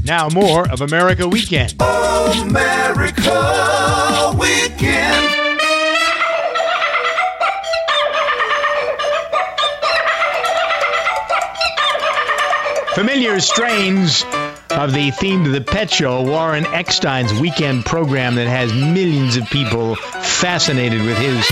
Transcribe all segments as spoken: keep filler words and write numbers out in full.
Now more of America Weekend. America Weekend. Familiar strains of the theme to the Pet Show, Warren Eckstein's weekend program that has millions of people fascinated with his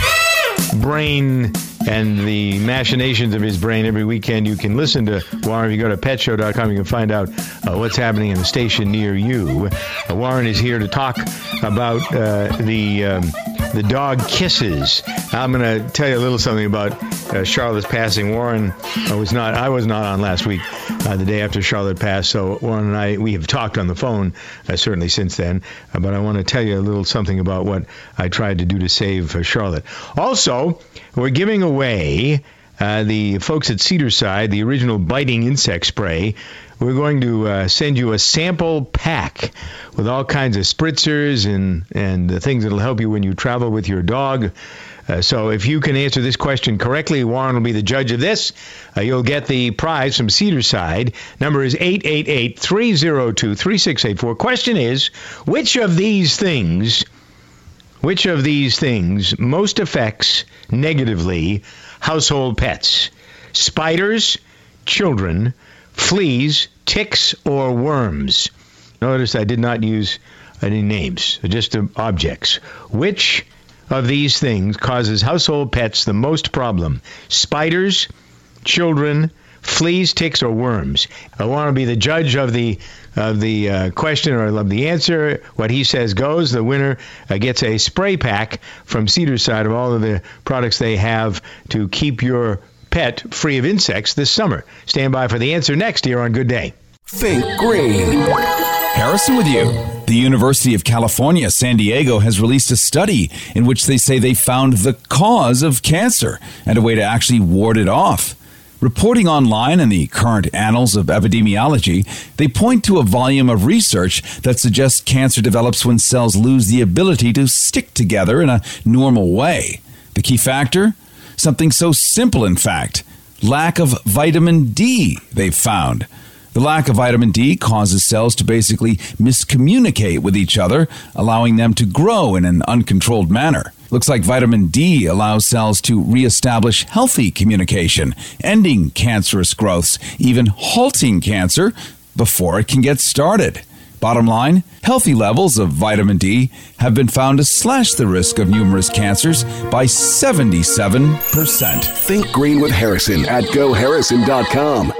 brain and the machinations of his brain every weekend. You can listen to Warren if you go to pet show dot com. You can find out uh, what's happening in a station near you. Uh, Warren is here to talk about uh, the um, the dog kisses. I'm going to tell you a little something about uh, Charlotte's passing. Warren uh, was not. I was not on last week, uh, the day after Charlotte passed. So Warren and I, we have talked on the phone uh, certainly since then. Uh, but I want to tell you a little something about what I tried to do to save uh, Charlotte. Also, we're giving away uh, the folks at Cedarside, the original biting insect spray. We're going to uh, send you a sample pack with all kinds of spritzers and, and the things that will help you when you travel with your dog. Uh, so if you can answer this question correctly, Warren will be the judge of this. Uh, you'll get the prize from Cedarside. Number is eight eight eight, three oh two, three six eight four. Question is, which of these things, which of these things most affects negatively household pets? Spiders, children, fleas, ticks, or worms? Notice I did not use any names, just the objects. Which of these things causes household pets the most problem? Spiders, children, fleas, ticks, or worms? I want to be the judge of the of the uh, question, or I love the answer. What he says goes. The winner uh, gets a spray pack from Cedarside of all of the products they have to keep your pet free of insects this summer. Stand by for the answer next here on Good Day. Think green. Harrison with you. The University of California, San Diego has released a study in which they say they found the cause of cancer and a way to actually ward it off. Reporting online in the current Annals of Epidemiology, they point to a volume of research that suggests cancer develops when cells lose the ability to stick together in a normal way. The key factor? Something so simple, in fact. Lack of vitamin D, they've found. The lack of vitamin D causes cells to basically miscommunicate with each other, allowing them to grow in an uncontrolled manner. Looks like vitamin D allows cells to reestablish healthy communication, ending cancerous growths, even halting cancer before it can get started. Bottom line, healthy levels of vitamin D have been found to slash the risk of numerous cancers by seventy-seven percent. Think green with Harrison at go harrison dot com.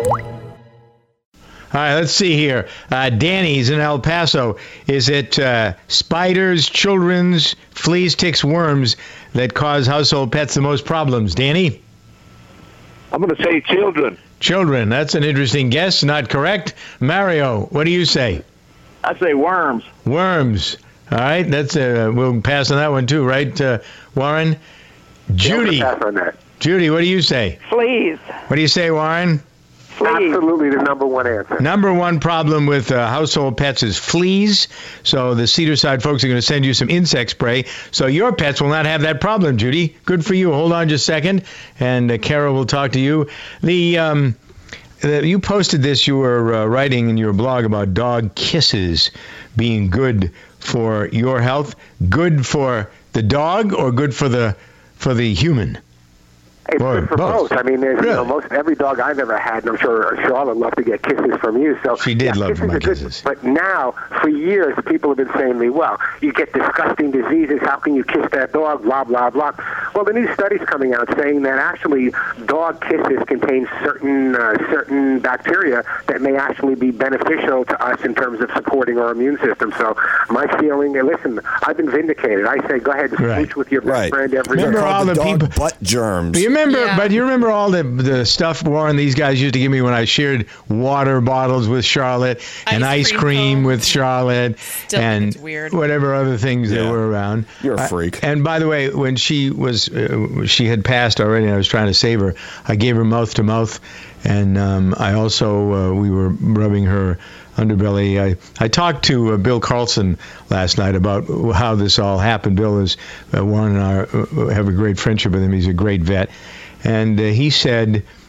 All right, let's see here. Uh, Danny's in El Paso. Is it uh, spiders, children's, fleas, ticks, worms that cause household pets the most problems? Danny? I'm going to say children. Children. That's an interesting guess. Not correct. Mario, what do you say? I say worms. Worms. All right, that's uh, we'll pass on that one too, right, uh, Warren? Judy. Yeah, pass on that. Judy, what do you say? Fleas. What do you say, Warren? Fleas. Absolutely the number one answer. Number one problem with uh, household pets is fleas. So the Cedarside folks are going to send you some insect spray. So your pets will not have that problem, Judy. Good for you. Hold on just a second, and uh, Carol will talk to you. The um, the, you posted this. You were uh, writing in your blog about dog kisses being good for your health. Good for the dog or good for the for the human? It's Boy, good for both. both. I mean, there's, Really? you know, most every dog I've ever had, and I'm sure Charlotte loved to get kisses from you. So She did yeah, love kisses my are good, kisses. But now, for years, people have been saying to me, well, you get disgusting diseases. How can you kiss that dog? Blah, blah, blah. Well, the new study's coming out saying that actually dog kisses contain certain uh, certain bacteria that may actually be beneficial to us in terms of supporting our immune system. So my feeling, and listen, I've been vindicated. I say go ahead and Right. smooch with your best Right. friend every Remember day. all the dog people- butt germs. But you remember, Yeah. but you remember all the the stuff, Warren, these guys used to give me when I shared water bottles with Charlotte and Ice ice cream cream cones. with Charlotte Still think and it's weird. whatever other things that Yeah. were around. You're a I- freak. and by the way, when she was uh, she had passed already, and I was trying to save her, I gave her mouth to mouth, and um, I also uh, we were rubbing her underbelly. I, I talked to uh, Bill Carlson last night about how this all happened. Bill is uh, Warren and I uh, have a great friendship with him. He's a great vet. And uh, he said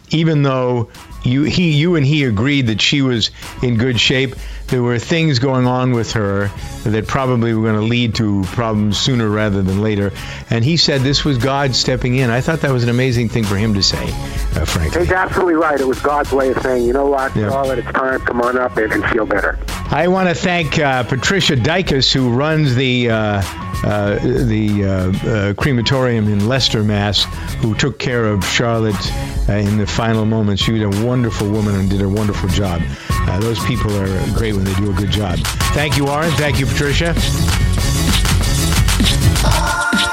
even though you he you and he agreed that she was in good shape, there were things going on with her that probably were going to lead to problems sooner rather than later. And he said this was God stepping in. I thought that was an amazing thing for him to say, uh, frankly. He's absolutely right. It was God's way of saying, you know what, Yeah. Charlotte, it's time. Come on up and, and feel better. I want to thank uh, Patricia Dykes, who runs the uh, uh, the uh, uh, crematorium in Leicester, Mass., who took care of Charlotte uh, in the final moments. She was a wonderful woman and did a wonderful job. Uh, those people are great when they do a good job. Thank you, Warren. Thank you, Patricia.